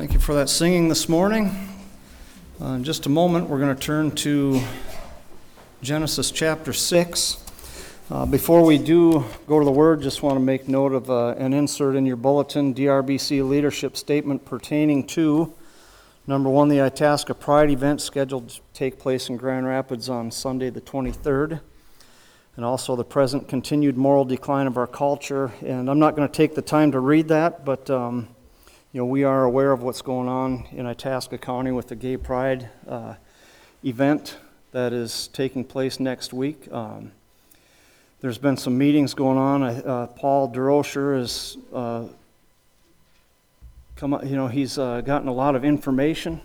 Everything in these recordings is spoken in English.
Thank you for that singing this morning. In just a moment, we're going to turn to Genesis chapter 6. Before we do go to the Word, just want to make note of an insert in your bulletin, DRBC leadership statement pertaining to, number one, the Itasca Pride event scheduled to take place in Grand Rapids on Sunday the 23rd, and also the present continued moral decline of our culture. And I'm not going to take the time to read that, but we are aware of what's going on in Itasca County with the Gay Pride event that is taking place next week. There's been some meetings going on. Paul DeRocher has he's gotten a lot of information.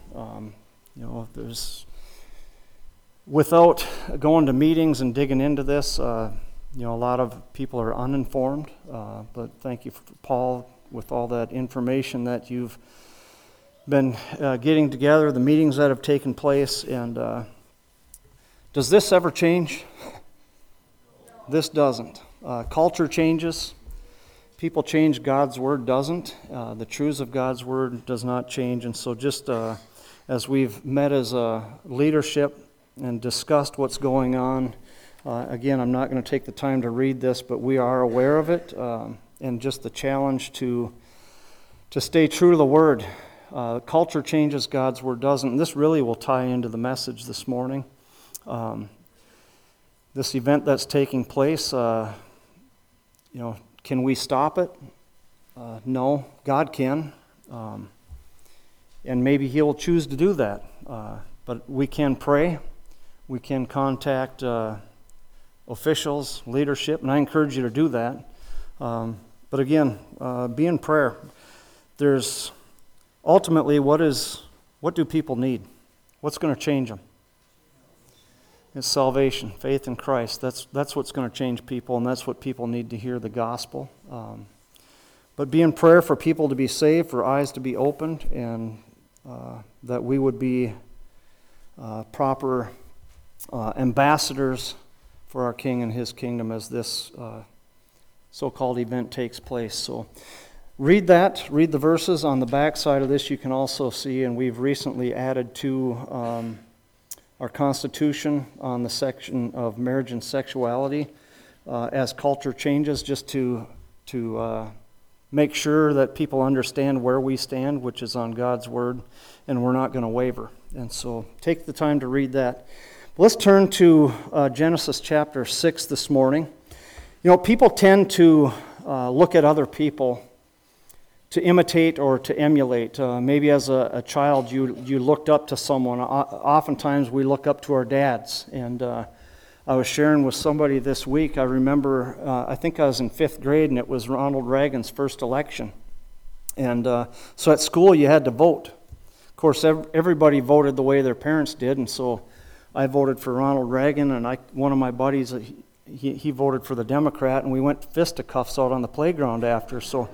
Without going to meetings and digging into this, a lot of people are uninformed. But thank you, Paul, with all that information that you've been getting together, the meetings that have taken place. And does this ever change? This doesn't. Culture changes. People change. God's Word doesn't. The truths of God's Word does not change. And so just as we've met as a leadership and discussed what's going on, again, I'm not going to take the time to read this, but we are aware of it. And just the challenge to stay true to the Word. Culture changes, God's Word doesn't. And this really will tie into the message this morning. This event that's taking place, can we stop it? No, God can. And maybe He will choose to do that. But we can pray. We can contact officials, leadership, and I encourage you to do that. But again, be in prayer. There's ultimately what do people need? What's going to change them? It's salvation, faith in Christ. That's what's going to change people, and that's what people need to hear, the gospel. But be in prayer for people to be saved, for eyes to be opened, and that we would be proper ambassadors for our King and His kingdom as this so-called event takes place. So read the verses on the back side of this. You can also see, and we've recently added to our Constitution on the section of marriage and sexuality as culture changes, just to make sure that people understand where we stand, which is on God's Word, and we're not going to waver. And so take the time to read that. Let's turn to Genesis chapter 6 this morning. People tend to look at other people to imitate or to emulate. Maybe as a child you looked up to someone. Oftentimes we look up to our dads. And I was sharing with somebody this week. I remember, I think I was in 5th grade, and it was Ronald Reagan's first election. And so at school you had to vote. Of course, everybody voted the way their parents did, and so I voted for Ronald Reagan, and one of my buddies, he voted for the Democrat, and we went fisticuffs out on the playground after. So,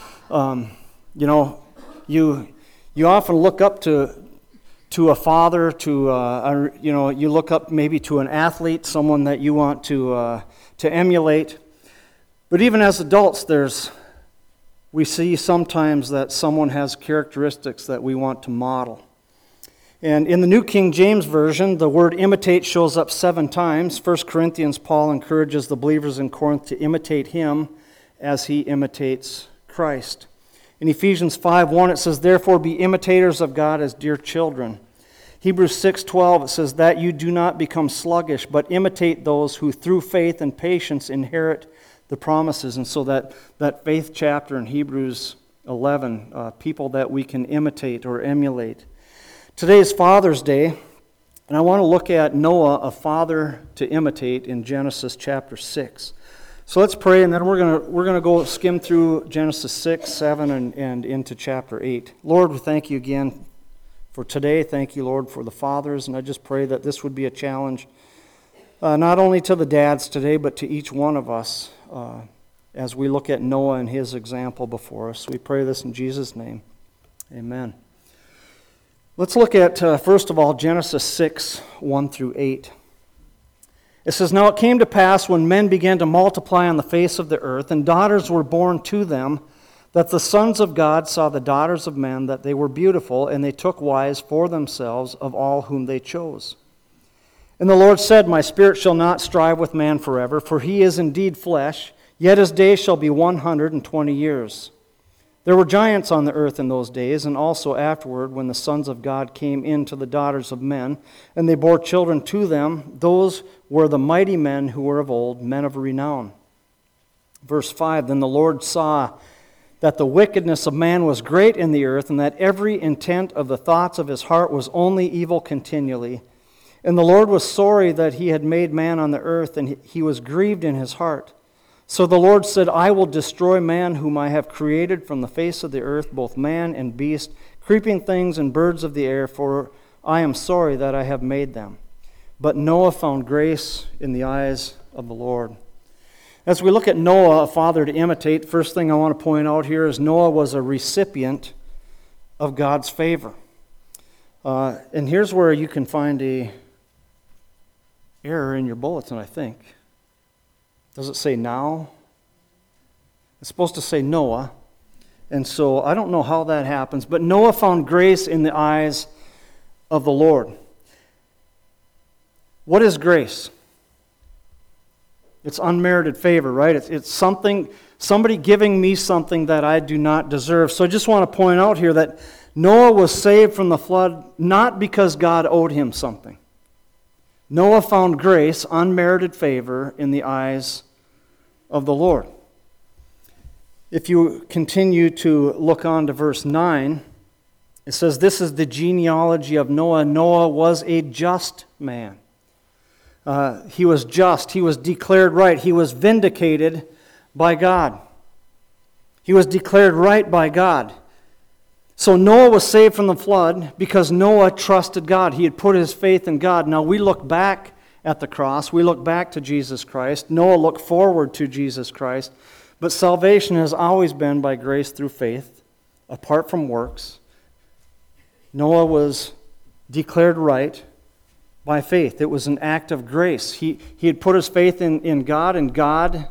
you often look up to a father, you look up maybe to an athlete, someone that you want to emulate. But even as adults, we see sometimes that someone has characteristics that we want to model. And in the New King James Version, the word imitate shows up 7 times. 1 Corinthians, Paul encourages the believers in Corinth to imitate him as he imitates Christ. In Ephesians 5:1, it says, "Therefore be imitators of God as dear children." Hebrews 6:12, it says, "That you do not become sluggish, but imitate those who through faith and patience inherit the promises." And so that faith chapter in Hebrews 11, people that we can imitate or emulate. Today is Father's Day, and I want to look at Noah, a father to imitate, in Genesis chapter 6. So let's pray, and then we're going to go skim through Genesis 6, 7, and into chapter 8. Lord, we thank you again for today. Thank you, Lord, for the fathers, and I just pray that this would be a challenge not only to the dads today, but to each one of us as we look at Noah and his example before us. We pray this in Jesus' name. Amen. Let's look at, first of all, Genesis 6, 1 through 8. It says, "Now it came to pass when men began to multiply on the face of the earth, and daughters were born to them, that the sons of God saw the daughters of men, that they were beautiful, and they took wives for themselves of all whom they chose. And the Lord said, My spirit shall not strive with man forever, for he is indeed flesh, yet his days shall be 120 years. There were giants on the earth in those days, and also afterward, when the sons of God came in to the daughters of men, and they bore children to them. Those were the mighty men who were of old, men of renown. Verse 5, Then the Lord saw that the wickedness of man was great in the earth, and that every intent of the thoughts of his heart was only evil continually. And the Lord was sorry that he had made man on the earth, and he was grieved in his heart. So the Lord said, I will destroy man whom I have created from the face of the earth, both man and beast, creeping things and birds of the air, for I am sorry that I have made them. But Noah found grace in the eyes of the Lord. As we look at Noah, a father to imitate, first thing I want to point out here is Noah was a recipient of God's favor. And here's where you can find a error in your bulletin, I think. Does it say now? It's supposed to say Noah. And so I don't know how that happens, but Noah found grace in the eyes of the Lord. What is grace? It's unmerited favor, right? It's somebody giving me something that I do not deserve. So I just want to point out here that Noah was saved from the flood not because God owed him something. Noah found grace, unmerited favor, in the eyes of the Lord. If you continue to look on to verse 9, it says, This is the genealogy of Noah. Noah was a just man. He was just. He was declared right. He was vindicated by God. He was declared right by God. So Noah was saved from the flood because Noah trusted God. He had put his faith in God. Now we look back at the cross. We look back to Jesus Christ. Noah looked forward to Jesus Christ. But salvation has always been by grace through faith, apart from works. Noah was declared right by faith. It was an act of grace. He had put his faith in God, and God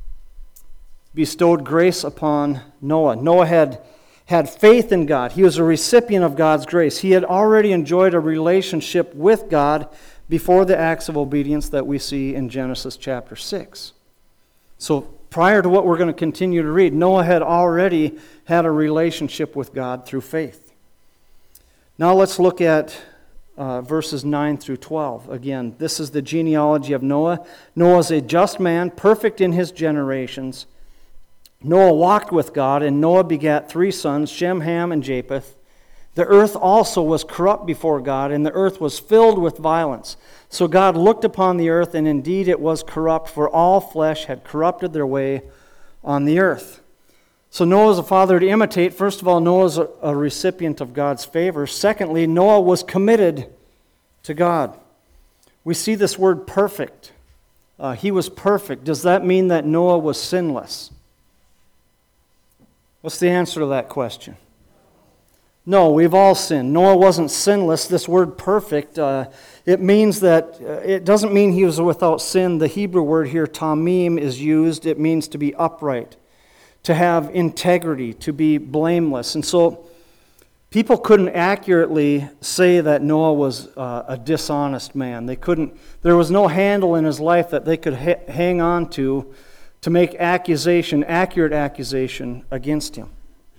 bestowed grace upon Noah. Noah had faith in God. He was a recipient of God's grace. He had already enjoyed a relationship with God before the acts of obedience that we see in Genesis chapter 6. So prior to what we're going to continue to read, Noah had already had a relationship with God through faith. Now let's look at verses 9 through 12. Again, this is the genealogy of Noah. Noah is a just man, perfect in his generations. Noah walked with God, and Noah begat 3 sons, Shem, Ham, and Japheth. The earth also was corrupt before God, and the earth was filled with violence. So God looked upon the earth, and indeed it was corrupt, for all flesh had corrupted their way on the earth. So Noah is a father to imitate. First of all, Noah is a recipient of God's favor. Secondly, Noah was committed to God. We see this word perfect. He was perfect. Does that mean that Noah was sinless? What's the answer to that question? No, we've all sinned. Noah wasn't sinless. This word perfect, it means that, it doesn't mean he was without sin. The Hebrew word here, tamim, is used. It means to be upright, to have integrity, to be blameless. And so people couldn't accurately say that Noah was a dishonest man. There was no handle in his life that they could hang on to make accurate accusation against him.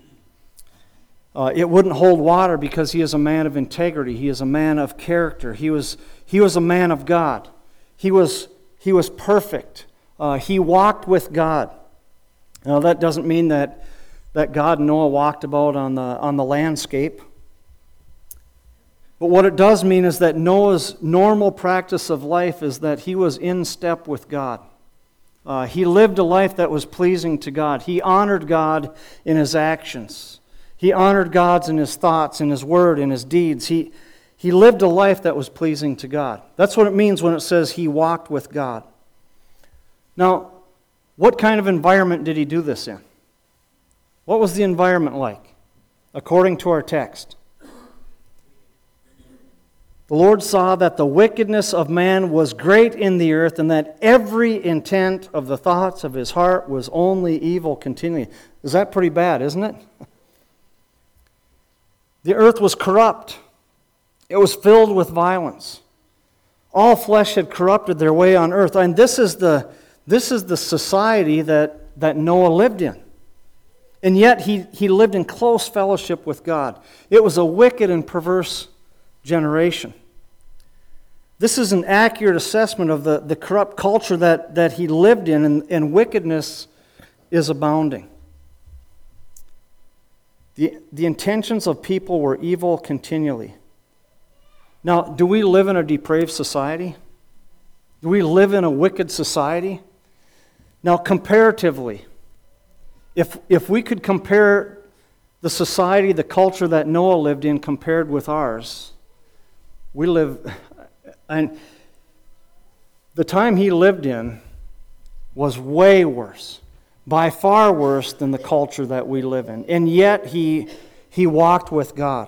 It wouldn't hold water because he is a man of integrity. He is a man of character. He was a man of God. He was perfect. He walked with God. Now that doesn't mean that God and Noah walked about on the landscape. But what it does mean is that Noah's normal practice of life is that he was in step with God. He lived a life that was pleasing to God. He honored God in his actions. He honored God in his thoughts, in his word, in his deeds. He lived a life that was pleasing to God. That's what it means when it says he walked with God. Now, what kind of environment did he do this in? What was the environment like, according to our text? The Lord saw that the wickedness of man was great in the earth, and that every intent of the thoughts of his heart was only evil continually. Is that pretty bad, isn't it? The earth was corrupt. It was filled with violence. All flesh had corrupted their way on earth. And this is the society that Noah lived in. And yet he lived in close fellowship with God. It was a wicked and perverse generation. This is an accurate assessment of the corrupt culture that he lived in, and wickedness is abounding. The intentions of people were evil continually. Now, do we live in a depraved society? Do we live in a wicked society? Now, comparatively, if we could compare the society, the culture that Noah lived in compared with ours, we live, and the time he lived in was way worse, by far worse than the culture that we live in. And yet he walked with God.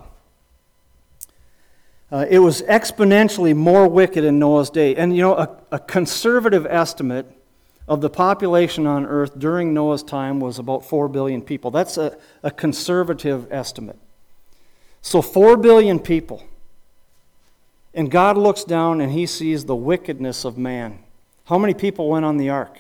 It was exponentially more wicked in Noah's day. And you know, a conservative estimate of the population on earth during Noah's time was about 4 billion people. That's a conservative estimate. So 4 billion people. And God looks down and he sees the wickedness of man. How many people went on the ark?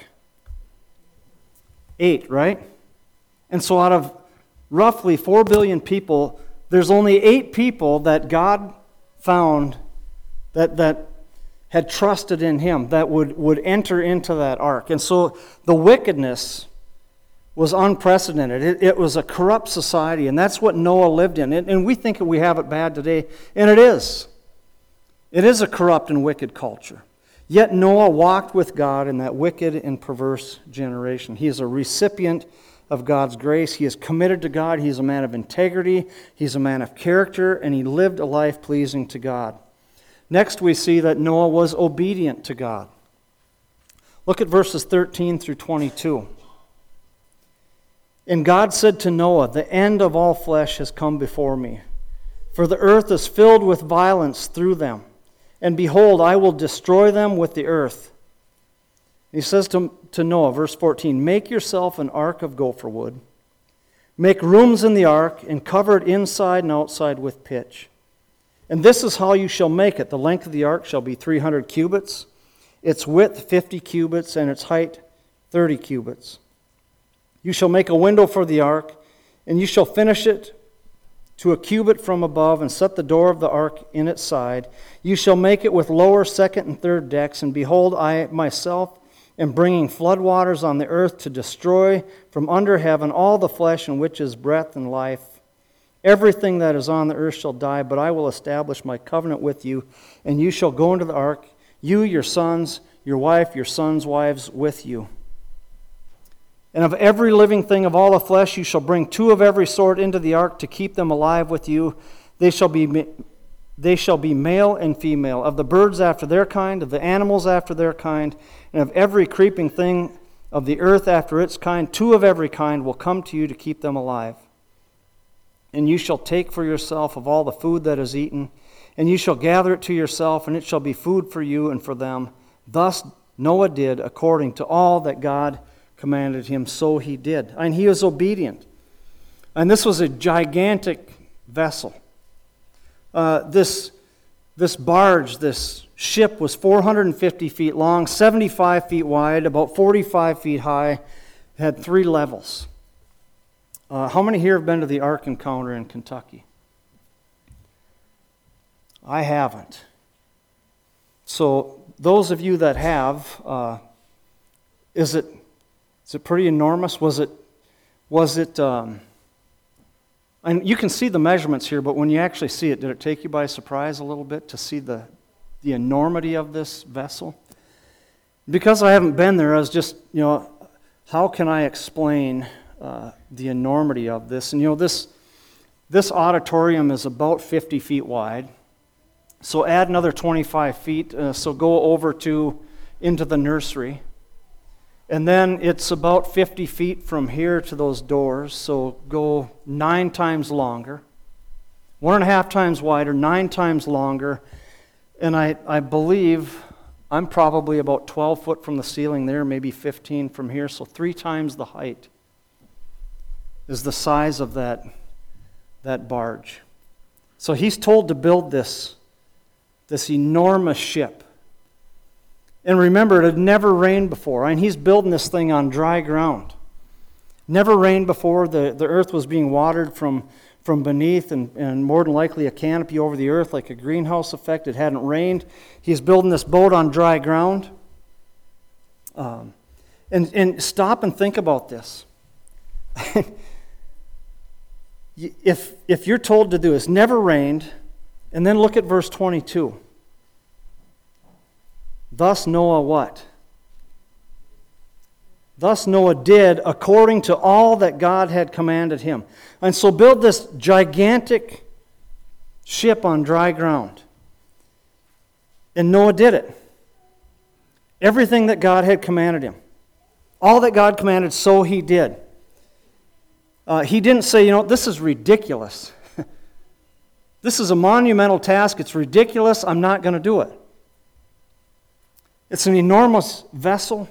8, right? And so out of roughly 4 billion people, there's only 8 people that God found that had trusted in him, that would enter into that ark. And so the wickedness was unprecedented. It was a corrupt society, and that's what Noah lived in. And we think we have it bad today, and it is. It is a corrupt and wicked culture. Yet Noah walked with God in that wicked and perverse generation. He is a recipient of God's grace. He is committed to God. He is a man of integrity. He's a man of character, and he lived a life pleasing to God. Next, we see that Noah was obedient to God. Look at verses 13 through 22. And God said to Noah, "The end of all flesh has come before me, for the earth is filled with violence through them. And behold, I will destroy them with the earth." He says to Noah, verse 14, "Make yourself an ark of gopher wood. Make rooms in the ark, and cover it inside and outside with pitch. And this is how you shall make it. The length of the ark shall be 300 cubits, its width 50 cubits, and its height 30 cubits. You shall make a window for the ark, and you shall finish it to a cubit from above, and set the door of the ark in its side. You shall make it with lower, second, and third decks. And behold, I myself am bringing floodwaters on the earth to destroy from under heaven all the flesh in which is breath and life. Everything that is on the earth shall die, but I will establish my covenant with you, and you shall go into the ark, you, your sons, your wife, your sons' wives with you. And of every living thing of all the flesh you shall bring 2 of every sort into the ark to keep them alive with you. They shall be male and female, of the birds after their kind, of the animals after their kind, and of every creeping thing of the earth after its kind. 2 of every kind will come to you to keep them alive. And you shall take for yourself of all the food that is eaten, and you shall gather it to yourself, and it shall be food for you and for them. Thus Noah did according to all that God commanded him, so he did." And he was obedient. And this was a gigantic vessel. This barge, this ship was 450 feet long, 75 feet wide, about 45 feet high. It had 3 levels. How many here have been to the Ark Encounter in Kentucky? I haven't. So those of you that have, is it pretty enormous? Was it? And you can see the measurements here, but when you actually see it, did it take you by surprise a little bit to see the enormity of this vessel? Because I haven't been there, I was just, how can I explain the enormity of this? And this auditorium is about 50 feet wide. So add another 25 feet. So go over into the nursery. And then it's about 50 feet from here to those doors, so go 9 times longer. 1.5 times wider, 9 times longer. And I believe I'm probably about 12 foot from the ceiling there, maybe 15 from here, so 3 times the height is the size of that barge. So he's told to build this enormous ship. And remember, it had never rained before, and he's building this thing on dry ground. Never rained before. The earth was being watered from beneath, and more than likely a canopy over the earth like a greenhouse effect. It hadn't rained. He's building this boat on dry ground. And stop and think about this. If you're told to do this, never rained, and then look at verse 22. Thus Noah what? Thus Noah did according to all that God had commanded him. And so build this gigantic ship on dry ground. And Noah did it. Everything that God had commanded him. All that God commanded, so he did. He didn't say, this is ridiculous. This is a monumental task. It's ridiculous. I'm not going to do it. It's an enormous vessel.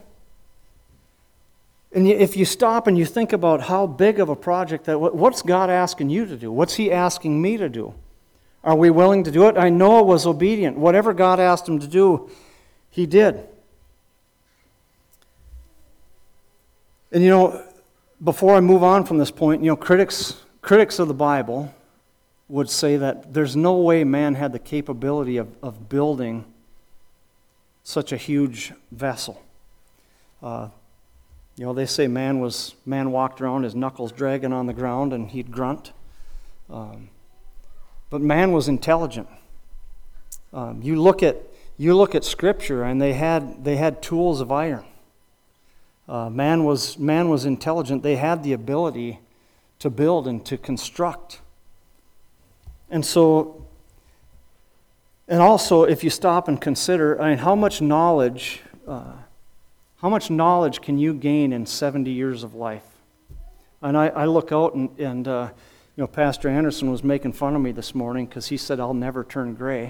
And if you stop and you think about how big of a project what's God asking you to do? What's He asking me to do? Are we willing to do it? Noah was obedient. Whatever God asked him to do, he did. And before I move on from this point, critics of the Bible would say that there's no way man had the capability of building such a huge vessel. They say man walked around his knuckles dragging on the ground and he'd grunt. But man was intelligent. You look at Scripture, and they had tools of iron. Man was intelligent. They had the ability to build and to construct. And also, if you stop and consider, how much knowledge can you gain in 70 years of life? And I look out and Pastor Anderson was making fun of me this morning because he said I'll never turn gray.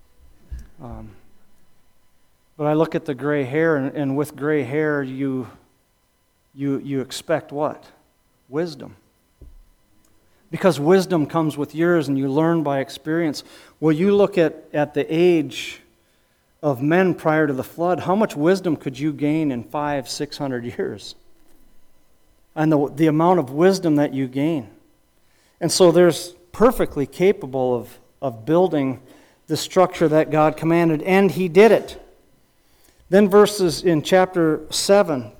But I look at the gray hair, and with gray hair, you expect what? Wisdom. Because wisdom comes with years, and you learn by experience. Well, you look at the age of men prior to the flood, how much wisdom could you gain in 500-600 years? And the amount of wisdom that you gain. And so there's perfectly capable of building the structure that God commanded, and he did it. Then verses in chapter 7,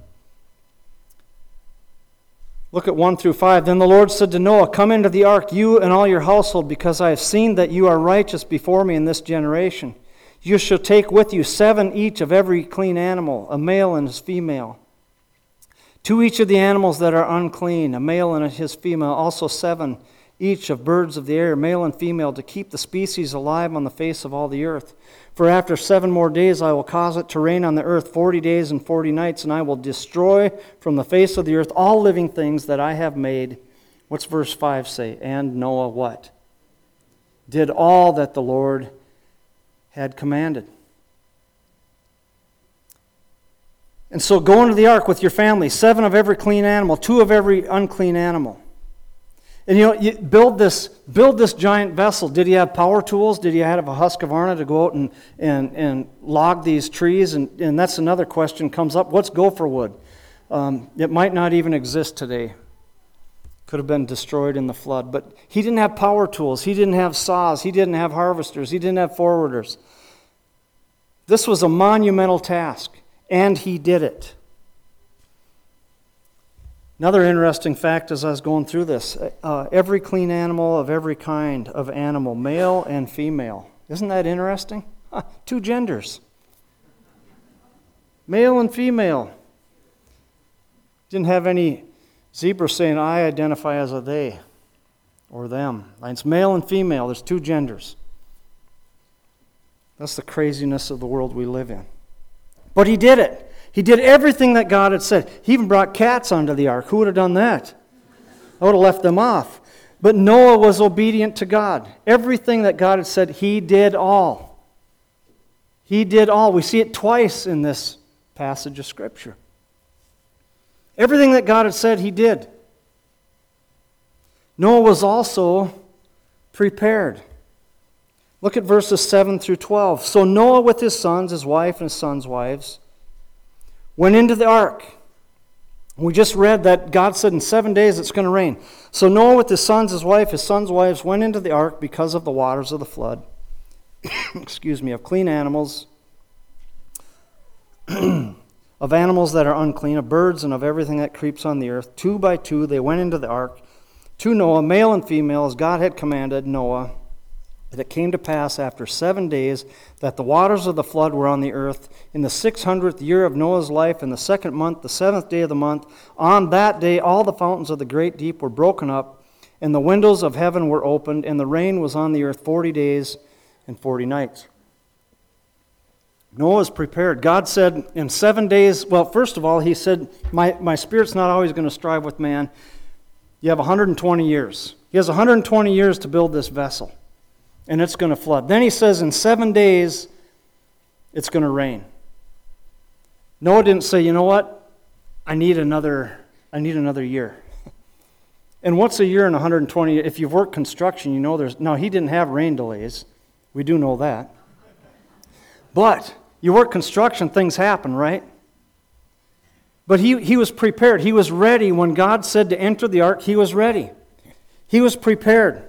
look at 1 through 5. Then the Lord said to Noah, "Come into the ark, you and all your household, because I have seen that you are righteous before me in this generation. You shall take with you 7 each of every clean animal, a male and his female. 2 each of the animals that are unclean, a male and his female, also 7 each of birds of the air, male and female, to keep the species alive on the face of all the earth. For after 7 more days I will cause it to rain on the earth 40 days and 40 nights, and I will destroy from the face of the earth all living things that I have made." What's verse 5 say? And Noah what? Did all that the Lord had commanded. And so go into the ark with your family, 7 of every clean animal, 2 of every unclean animal. And you build this giant vessel. Did he have power tools? Did he have a Husqvarna to go out and log these trees? And that's another question comes up. What's gopher wood? It might not even exist today. Could have been destroyed in the flood. But he didn't have power tools. He didn't have saws. He didn't have harvesters. He didn't have forwarders. This was a monumental task, and he did it. Another interesting fact as I was going through this, every clean animal of every kind of animal, male and female. Isn't that interesting? 2 genders. Male and female. Didn't have any zebra saying, I identify as a they or them. It's male and female. There's 2 genders. That's the craziness of the world we live in. But he did it. He did everything that God had said. He even brought cats onto the ark. Who would have done that? I would have left them off. But Noah was obedient to God. Everything that God had said, he did all. He did all. We see it twice in this passage of Scripture. Everything that God had said, he did. Noah was also prepared. Look at verses 7 through 12. So Noah with his sons, his wife, and his sons' wives went into the ark. We just read that God said in 7 days it's going to rain. So Noah with his sons, his wife, his sons' wives went into the ark because of the waters of the flood. Of clean animals, of animals that are unclean, of birds and of everything that creeps on the earth. 2 by 2 they went into the ark, to Noah, male and female, as God had commanded Noah. And it came to pass after 7 days that the waters of the flood were on the earth in the 600th year of Noah's life, in the 2nd month, the 7th day of the month. On that day all the fountains of the great deep were broken up, and the windows of heaven were opened, and the rain was on the earth 40 days and 40 nights. Noah was prepared. God said in 7 days, well, first of all, he said, my spirit's not always going to strive with man. You have 120 years. He has 120 years to build this vessel. And it's going to flood. Then he says in 7 days, it's going to rain. Noah didn't say, you know what? I need another year. And what's a year and 120? If you've worked construction, you know he didn't have rain delays. We do know that. But you work construction, things happen, right? But he was prepared. He was ready. When God said to enter the ark, he was ready. He was prepared.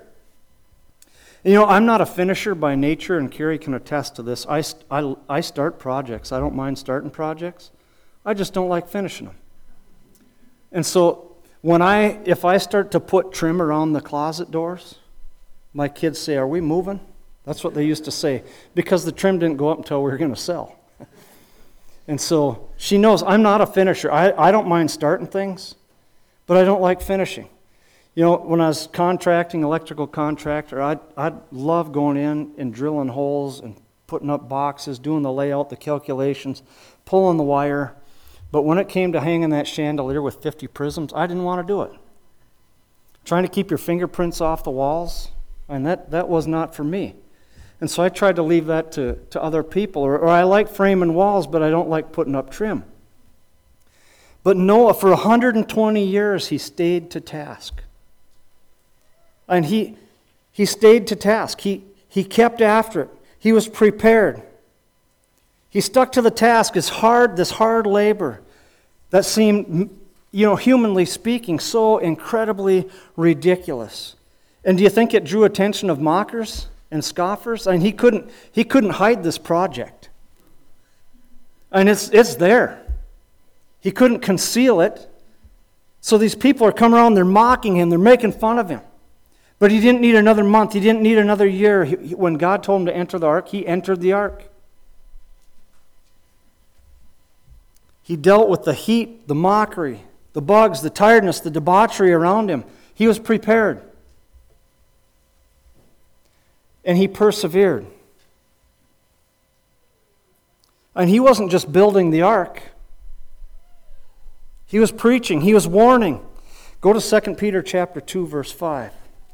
You know, I'm not a finisher by nature, and Carrie can attest to this. I start projects. I don't mind starting projects. I just don't like finishing them. And so if I start to put trim around the closet doors, my kids say, "Are we moving?" That's what they used to say, because the trim didn't go up until we were going to sell. And so she knows I'm not a finisher. I don't mind starting things, but I don't like finishing. You know, when I was contracting, electrical contractor, I'd love going in and drilling holes and putting up boxes, doing the layout, the calculations, pulling the wire. But when it came to hanging that chandelier with 50 prisms, I didn't want to do it. Trying to keep your fingerprints off the walls, and that was not for me. And so I tried to leave that to other people. Or I like framing walls, but I don't like putting up trim. But Noah, for 120 years, he stayed to task. And he stayed to task. He kept after it. He was prepared. He stuck to the task, this hard labor that seemed, humanly speaking, so incredibly ridiculous. And do you think it drew attention of mockers and scoffers? I mean, he couldn't hide this project. And it's there. He couldn't conceal it. So these people are coming around, they're mocking him, they're making fun of him. But he didn't need another month. He didn't need another year. When God told him to enter the ark, he entered the ark. He dealt with the heat, the mockery, the bugs, the tiredness, the debauchery around him. He was prepared. And he persevered. And he wasn't just building the ark. He was preaching. He was warning. Go to 2 Peter chapter 2, verse 5.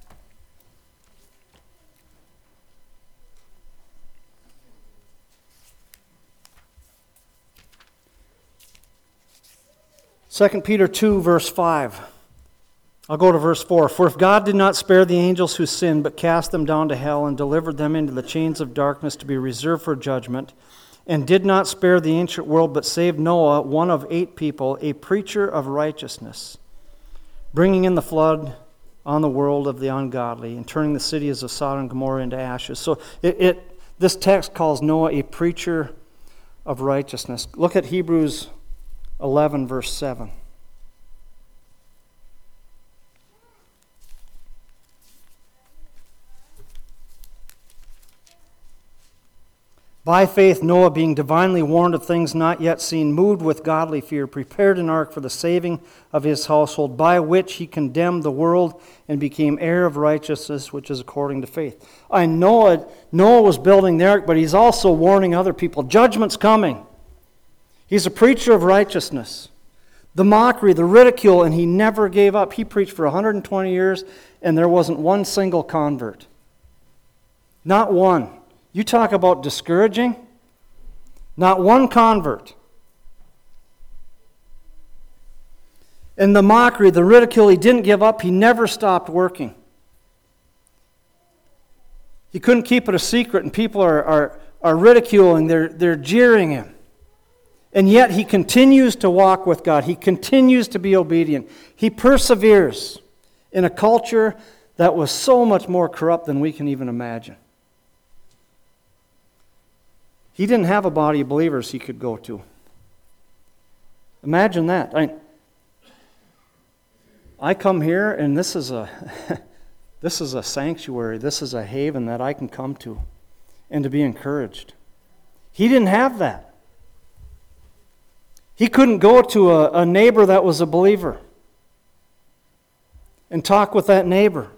2 Peter 2, verse 5. I'll go to verse 4. For if God did not spare the angels who sinned, but cast them down to hell and delivered them into the chains of darkness to be reserved for judgment, and did not spare the ancient world, but saved Noah, one of 8 people, a preacher of righteousness, bringing in the flood on the world of the ungodly, and turning the cities of Sodom and Gomorrah into ashes. So this text calls Noah a preacher of righteousness. Look at Hebrews 11, verse 7. By faith, Noah, being divinely warned of things not yet seen, moved with godly fear, prepared an ark for the saving of his household, by which he condemned the world and became heir of righteousness, which is according to faith. Noah was building the ark, but he's also warning other people. Judgment's coming. He's a preacher of righteousness. The mockery, the ridicule, and he never gave up. He preached for 120 years, and there wasn't one single convert. Not one. You talk about discouraging. Not one convert. And the mockery, the ridicule, he didn't give up. He never stopped working. He couldn't keep it a secret, and people are ridiculing, they're jeering him. And yet he continues to walk with God. He continues to be obedient. He perseveres in a culture that was so much more corrupt than we can even imagine. He didn't have a body of believers he could go to. Imagine that. I come here, and this is a this is a sanctuary. This is a haven that I can come to and to be encouraged. He didn't have that. He couldn't go to a neighbor that was a believer and talk with that neighbor.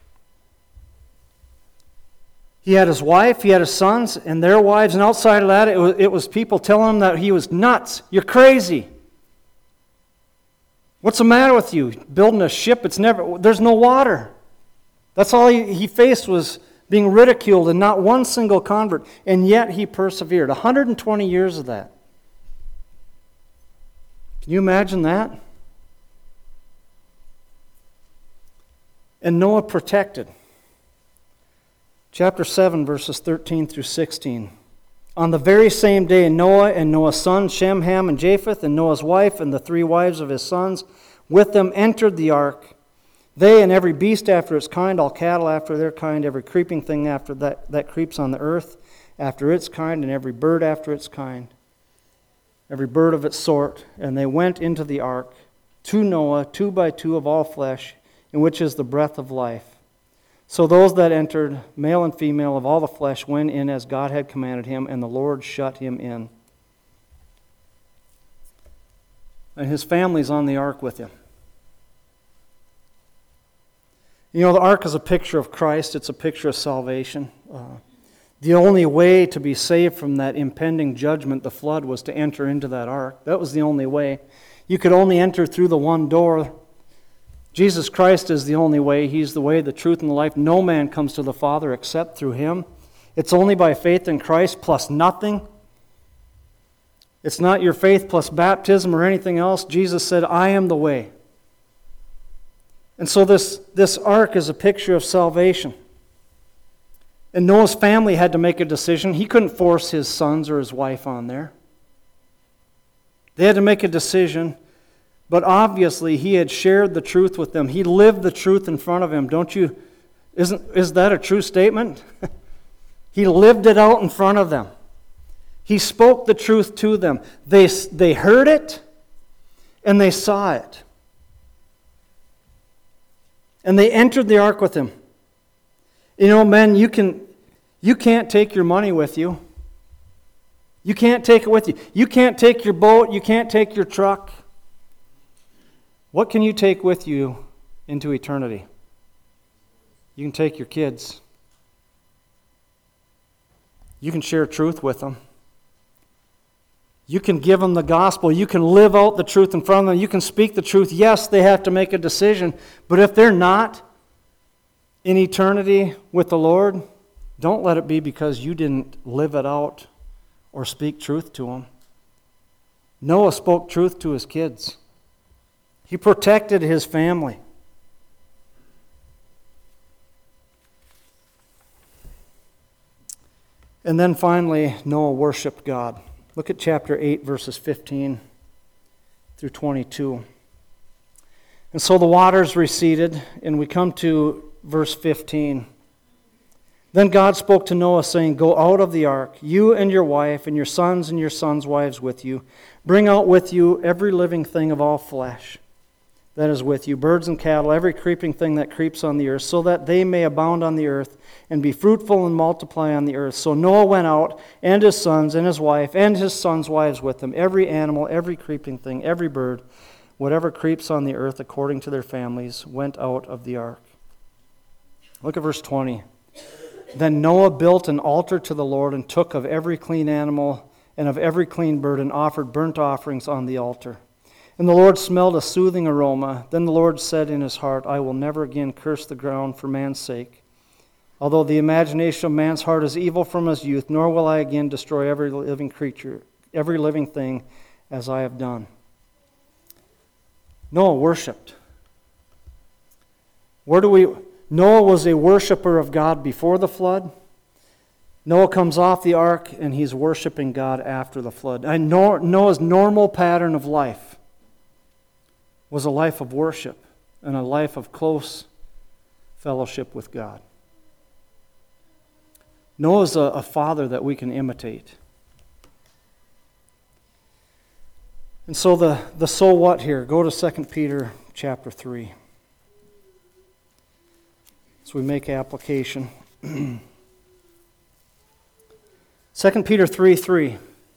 He had his wife, he had his sons, and their wives, and outside of that, it was people telling him that he was nuts. You're crazy. What's the matter with you? Building a ship, there's no water. That's all he faced, was being ridiculed, and not one single convert. And yet he persevered. 120 years of that. Can you imagine that? And Noah protected. Chapter 7, verses 13 through 16. On the very same day, Noah and Noah's sons, Shem, Ham, and Japheth, and Noah's wife and the 3 wives of his sons, with them entered the ark. They and every beast after its kind, all cattle after their kind, every creeping thing after that creeps on the earth after its kind, and every bird after its kind, every bird of its sort. And they went into the ark to Noah, 2 by 2 of all flesh, in which is the breath of life. So those that entered, male and female of all the flesh, went in as God had commanded him, and the Lord shut him in. And his family's on the ark with him. You know, the ark is a picture of Christ. It's a picture of salvation. The only way to be saved from that impending judgment, the flood, was to enter into that ark. That was the only way. You could only enter through the one door. Jesus Christ is the only way. He's the way, the truth, and the life. No man comes to the Father except through him. It's only by faith in Christ plus nothing. It's not your faith plus baptism or anything else. Jesus said, I am the way. And so this ark is a picture of salvation. And Noah's family had to make a decision. He couldn't force his sons or his wife on there. They had to make a decision. But obviously, he had shared the truth with them. He lived the truth in front of him. Is that a true statement? He lived it out in front of them. He spoke the truth to them. They heard it, and they saw it. And they entered the ark with him. You know, men, you can't take your money with you. You can't take it with you. You can't take your boat. You can't take your truck. What can you take with you into eternity? You can take your kids. You can share truth with them. You can give them the gospel. You can live out the truth in front of them. You can speak the truth. Yes, they have to make a decision. But if they're not in eternity with the Lord, don't let it be because you didn't live it out or speak truth to them. Noah spoke truth to his kids. He protected his family. And then finally, Noah worshiped God. Look at chapter 8, verses 15 through 22. And so the waters receded, and we come to verse 15. Then God spoke to Noah, saying, Go out of the ark, you and your wife, and your sons' wives with you. Bring out with you every living thing of all flesh that is with you, birds and cattle, every creeping thing that creeps on the earth, so that they may abound on the earth, and be fruitful and multiply on the earth. So Noah went out, and his sons, and his wife, and his sons' wives with him, every animal, every creeping thing, every bird, whatever creeps on the earth according to their families, went out of the ark. Look at verse 20. Then Noah built an altar to the Lord, and took of every clean animal and of every clean bird, and offered burnt offerings on the altar. And the Lord smelled a soothing aroma. Then the Lord said in his heart, I will never again curse the ground for man's sake, although the imagination of man's heart is evil from his youth, nor will I again destroy every living creature every living thing as I have done. Noah worshipped. Noah was a worshiper of God before the flood. Noah comes off the ark and he's worshiping God after the flood. And Noah's normal pattern of life was a life of worship and a life of close fellowship with God. Noah's a father that we can imitate. And so the so what here, go to 2 Peter chapter 3. So we make application. 2 Peter 3:3.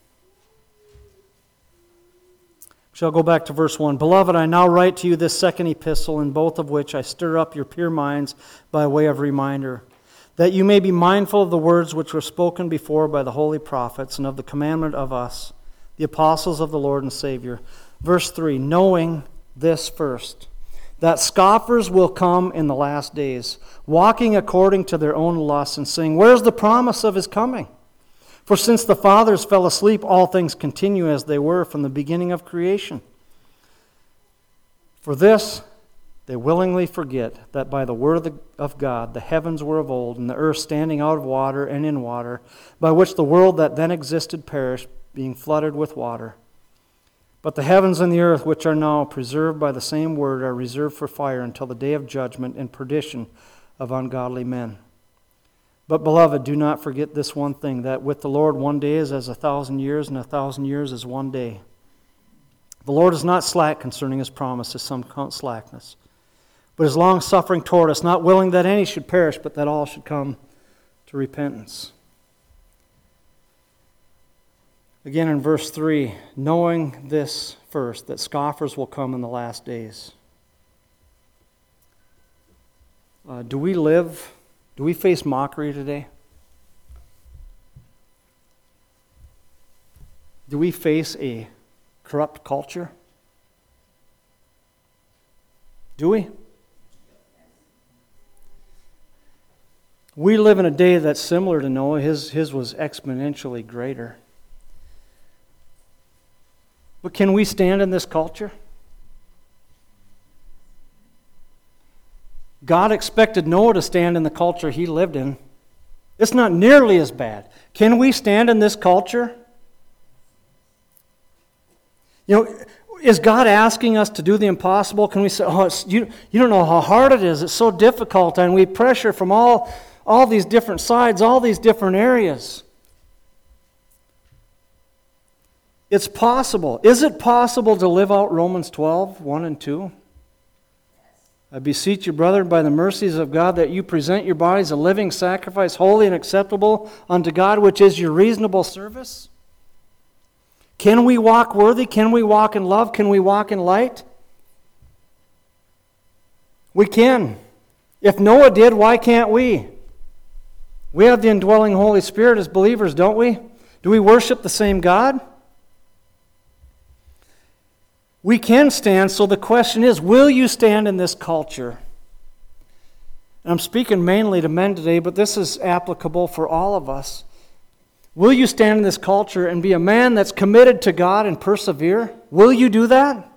Shall go back to verse 1. Beloved, I now write to you this second epistle, in both of which I stir up your pure minds by way of reminder, that you may be mindful of the words which were spoken before by the holy prophets, and of the commandment of us, the apostles of the Lord and Savior. Verse 3, knowing this first, that scoffers will come in the last days, walking according to their own lusts, and saying, where's the promise of his coming? For since the fathers fell asleep, all things continue as they were from the beginning of creation. For this they willingly forget that by the word of God the heavens were of old, and the earth standing out of water and in water, by which the world that then existed perished, being flooded with water. But the heavens and the earth, which are now preserved by the same word, are reserved for fire until the day of judgment and perdition of ungodly men. But, beloved, do not forget this one thing, that with the Lord 1 day is as 1,000 years, and 1,000 years is 1 day. The Lord is not slack concerning his promise, as some count slackness, but is long-suffering toward us, not willing that any should perish, but that all should come to repentance. Again in verse 3, knowing this first, that scoffers will come in the last days. Do we face mockery today? Do we face a corrupt culture? Do we? We live in a day that's similar to Noah. His was exponentially greater. But can we stand in this culture? God expected Noah to stand in the culture he lived in. It's not nearly as bad. Can we stand in this culture? Is God asking us to do the impossible? Can we say, you don't know how hard it is. It's so difficult, and we pressure from all these different sides, all these different areas. It's possible. Is it possible to live out Romans 12, 1 and 2? I beseech you, brethren, by the mercies of God, that you present your bodies a living sacrifice, holy and acceptable unto God, which is your reasonable service. Can we walk worthy? Can we walk in love? Can we walk in light? We can. If Noah did, why can't we? We have the indwelling Holy Spirit as believers, don't we? Do we worship the same God? We can stand, so the question is, will you stand in this culture? And I'm speaking mainly to men today, but this is applicable for all of us. Will you stand in this culture and be a man that's committed to God and persevere? Will you do that?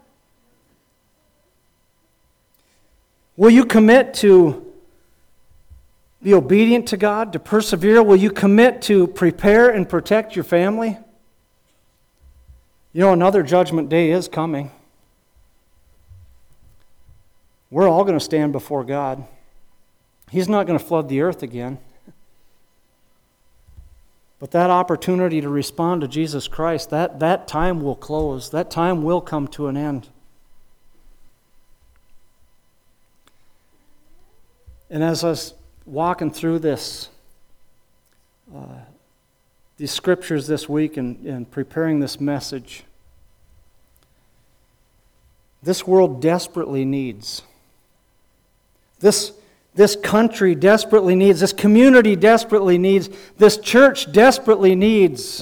Will you commit to be obedient to God, to persevere? Will you commit to prepare and protect your family? Another judgment day is coming. We're all going to stand before God. He's not going to flood the earth again. But that opportunity to respond to Jesus Christ, that time will close. That time will come to an end. And as I was walking through these scriptures this week and preparing this message, this world desperately needs, this country desperately needs, this community desperately needs, this church desperately needs,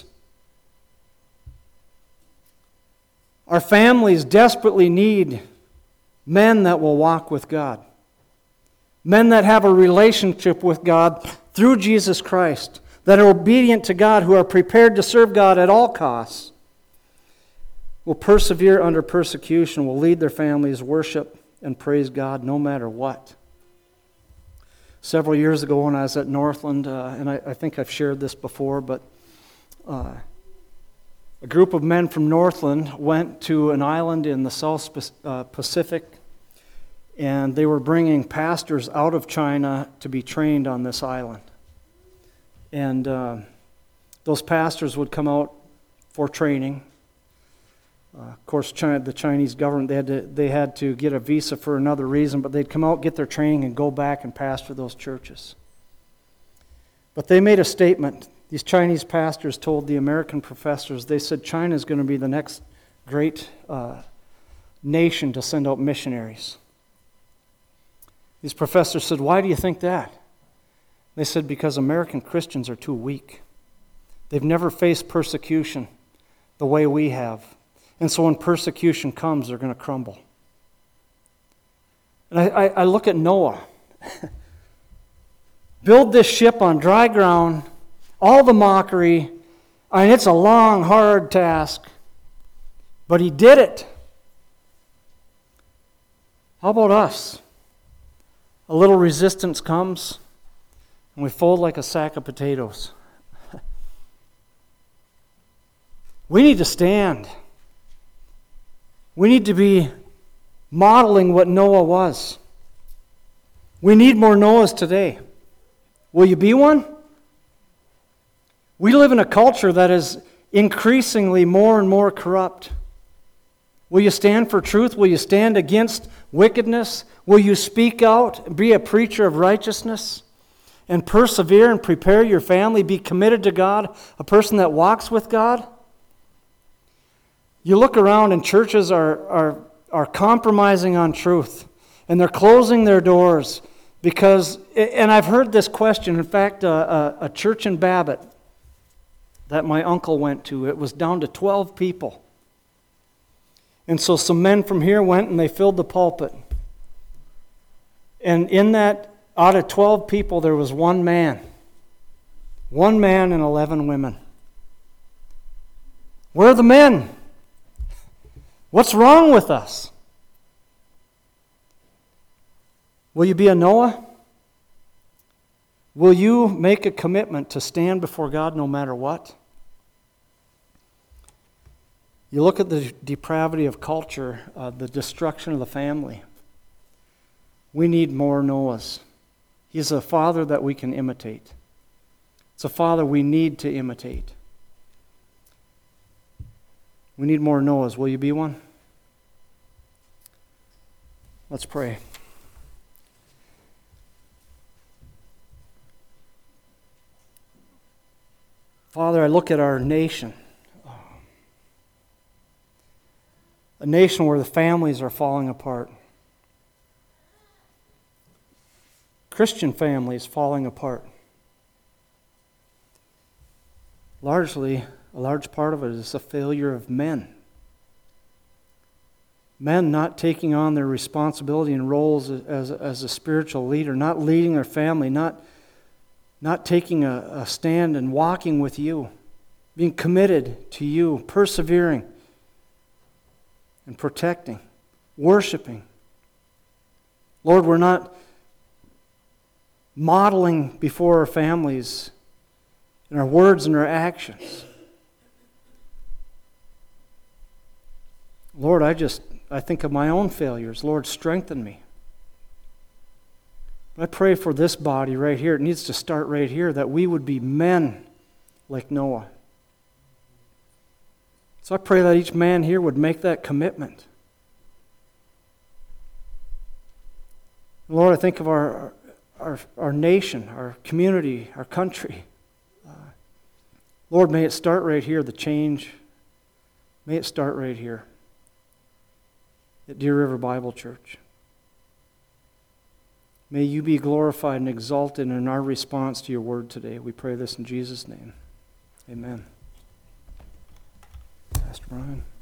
our families desperately need men that will walk with God. Men that have a relationship with God through Jesus Christ, that are obedient to God, who are prepared to serve God at all costs. will persevere under persecution, will lead their families, worship, and praise God no matter what. Several years ago when I was at Northland, and I think I've shared this before, but a group of men from Northland went to an island in the South Pacific, and they were bringing pastors out of China to be trained on this island. And those pastors would come out for training. Of course, the Chinese government, they had to get a visa for another reason, but they'd come out, get their training, and go back and pastor those churches. But they made a statement. These Chinese pastors told the American professors, they said China is going to be the next great nation to send out missionaries. These professors said, why do you think that? They said, because American Christians are too weak. They've never faced persecution the way we have. And so when persecution comes, they're going to crumble. And I look at Noah. Build this ship on dry ground, all the mockery. I mean, it's a long, hard task. But he did it. How about us? A little resistance comes, and we fold like a sack of potatoes. We need to stand. We need to be modeling what Noah was. We need more Noahs today. Will you be one? We live in a culture that is increasingly more and more corrupt. Will you stand for truth? Will you stand against wickedness? Will you speak out, be a preacher of righteousness, and persevere and prepare your family, be committed to God, a person that walks with God? You look around and churches are compromising on truth, and they're closing their doors because, and I've heard this question, in fact, a church in Babbitt that my uncle went to, it was down to 12 people. And so some men from here went and they filled the pulpit. And in that, out of 12 people, there was one man. One man and 11 women. Where are the men? What's wrong with us? Will you be a Noah? Will you make a commitment to stand before God no matter what? You look at the depravity of culture, the destruction of the family. We need more Noahs. He's a father that we can imitate. It's a father we need to imitate. We need more Noahs. Will you be one? Let's pray. Father, I look at our nation. A nation where the families are falling apart. Christian families falling apart. Largely, a large part of it is a failure of men. Men not taking on their responsibility and roles as a spiritual leader, not leading their family, not taking a stand and walking with you, being committed to you, persevering and protecting, worshiping. Lord, we're not modeling before our families in our words and our actions. Lord, I think of my own failures. Lord, strengthen me. I pray for this body right here. It needs to start right here, that we would be men like Noah. So I pray that each man here would make that commitment. Lord, I think of our nation, our community, our country. Lord, may it start right here, the change. May it start right here at Deer River Bible Church. May you be glorified and exalted in our response to your word today. We pray this in Jesus' name. Amen. Pastor Brian.